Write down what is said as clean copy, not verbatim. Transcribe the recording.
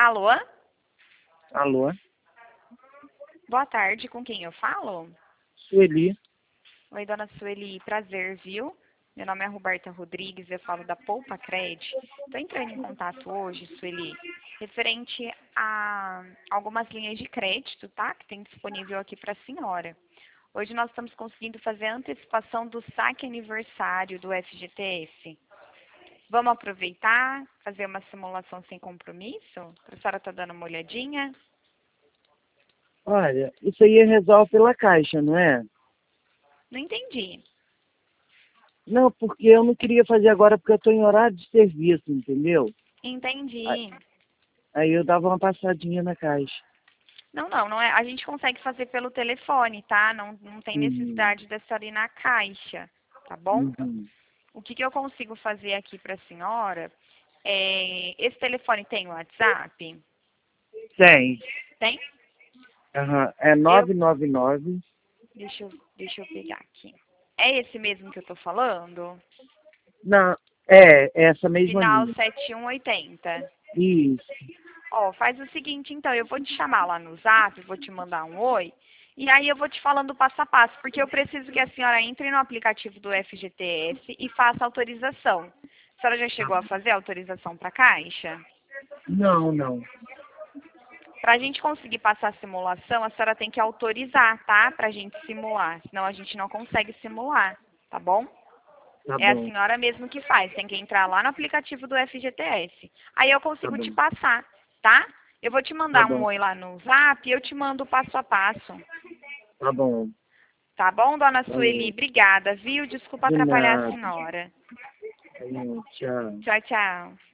Alô? Alô? Boa tarde, com quem eu falo? Sueli. Oi, dona Sueli, prazer, viu? Meu nome é Roberta Rodrigues, eu falo da Poupa Cred. Estou entrando em contato hoje, Sueli, referente a algumas linhas de crédito, tá? Que tem disponível aqui para a senhora. Hoje nós estamos conseguindo fazer a antecipação do saque aniversário do FGTS. Vamos aproveitar, fazer uma simulação sem compromisso? A senhora está dando uma olhadinha? Olha, isso aí resolve pela Caixa, não é? Não entendi. Não, porque eu não queria fazer agora porque eu estou em horário de serviço, entendeu? Aí Entendi. aí eu dava uma passadinha na Caixa. Não é. A gente consegue fazer pelo telefone, tá? Não tem Uhum, necessidade de senhora ir na caixa, tá bom? uhum. O que eu consigo fazer aqui para a senhora é... Esse telefone tem WhatsApp? Tem. Tem? Aham. É Eu... 999. Deixa eu pegar aqui. É esse mesmo que eu tô falando? Não, é essa mesma Final linha. 7180. Isso. Ó, faz o seguinte, então, eu vou te chamar lá no Zap, vou te mandar um oi, e aí eu vou te falando passo a passo, porque eu preciso que a senhora entre no aplicativo do FGTS e faça autorização. A senhora já chegou a fazer a autorização para a Caixa? Não, não. Para a gente conseguir passar a simulação, a senhora tem que autorizar, tá? Para a gente simular, senão a gente não consegue simular, tá bom? Tá É a bom, senhora mesmo que faz, tem que entrar lá no aplicativo do FGTS. Aí eu tá consigo te bom, passar, tá? Eu vou te tá mandar um bom, oi lá no Zap e eu te mando o passo a passo. tá bom. Tá bom, dona Sueli? Falou. Obrigada, viu? Desculpa De atrapalhar a nada. senhora. Falou, tchau. Tchau, tchau.